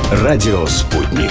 Радио «Спутник».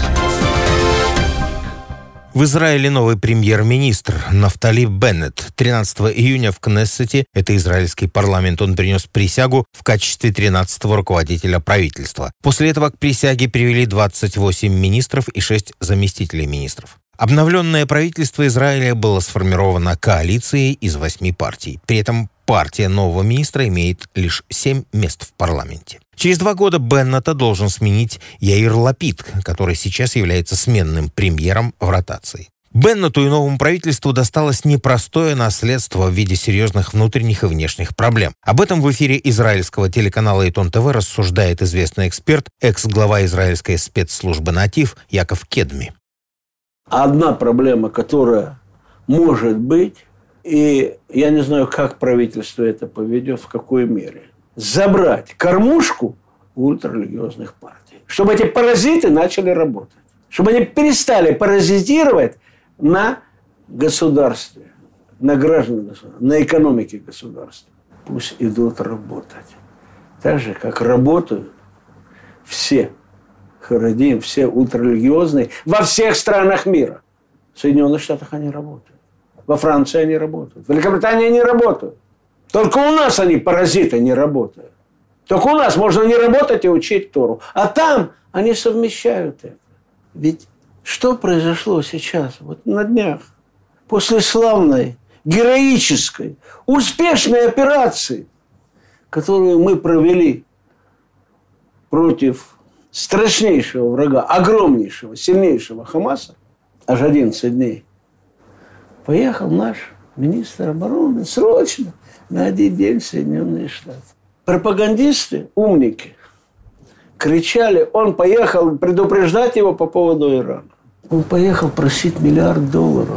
В Израиле новый премьер-министр Нафтали Беннет. 13 июня в Кнессете, это израильский парламент, он принес присягу в качестве 13-го руководителя правительства. После этого к присяге привели 28 министров и 6 заместителей министров. Обновленное правительство Израиля было сформировано коалицией из 8 партий. При этом партия нового министра имеет лишь 7 мест в парламенте. Через 2 года Беннета должен сменить Яир Лапид, который сейчас является сменным премьером в ротации. Беннету и новому правительству досталось непростое наследство в виде серьезных внутренних и внешних проблем. Об этом в эфире израильского телеканала Эйтон ТВ рассуждает известный эксперт, экс-глава израильской спецслужбы «Натив» Яков Кедми. Одна проблема, которая может быть, и я не знаю, как правительство это поведет, в какой мере, забрать кормушку у ультрарелигиозных партий, чтобы эти паразиты начали работать, чтобы они перестали паразитировать на государстве, на гражданах государства, на экономике государства. Пусть идут работать. Так же, как работают все харадим, все ультрарелигиозные во всех странах мира. В Соединенных Штатах они работают. Во Франции они работают. В Великобритании они работают. Только у нас они, паразиты, не работают. Только у нас можно не работать и учить Тору. А там они совмещают это. Ведь что произошло сейчас, вот на днях, после славной, героической, успешной операции, которую мы провели против страшнейшего врага, огромнейшего, сильнейшего Хамаса, аж 11 дней, поехал наш министр обороны срочно на 1 день в Соединенные Штаты. Пропагандисты, умники, кричали, он поехал предупреждать его по поводу Ирана. Он поехал просить $1 миллиард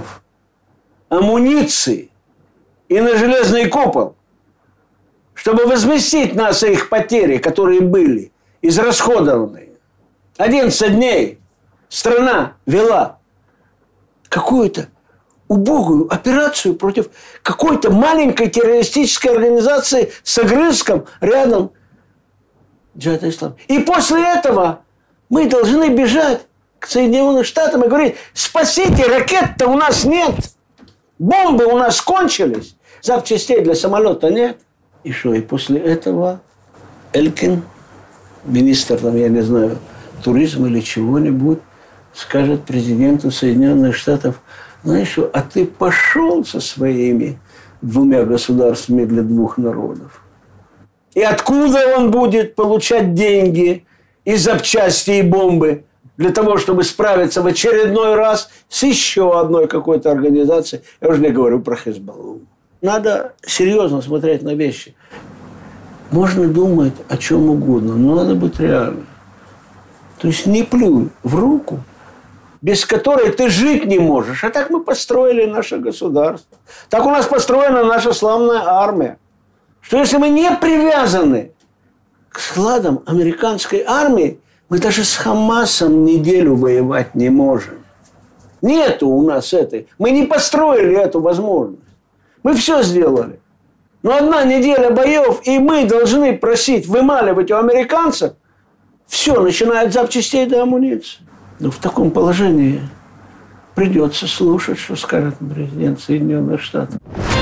амуниции и на железный купол, чтобы возместить нас и их потери, которые были израсходованы. 11 дней страна вела какую-то убогую операцию против какой-то маленькой террористической организации с огрызком рядом Джихад Ислам. И после этого мы должны бежать к Соединенным Штатам и говорить: спасите, ракет-то у нас нет, бомбы у нас кончились, запчастей для самолета нет. И что, и после этого Элькин, министр, там, я не знаю, туризма или чего-нибудь, скажет президенту Соединенных Штатов: знаешь что, а ты пошел со своими 2 государствами для 2 народов. И откуда он будет получать деньги и запчасти, и бомбы для того, чтобы справиться в очередной раз с еще одной какой-то организацией? Я уже не говорю про Хезболлу. Надо серьезно смотреть на вещи. Можно думать о чем угодно, но надо быть реальным. То есть не плюй в руку, без которой ты жить не можешь. А так мы построили наше государство. Так у нас построена наша славная армия. Что если мы не привязаны к складам американской армии, мы даже с Хамасом неделю воевать не можем. Нету у нас этой. Мы не построили эту возможность. Мы все сделали. Но 1 неделя боев, и мы должны просить, вымаливать у американцев все, начиная от запчастей до амуниции. Но в таком положении придется слушать, что скажет президент Соединенных Штатов.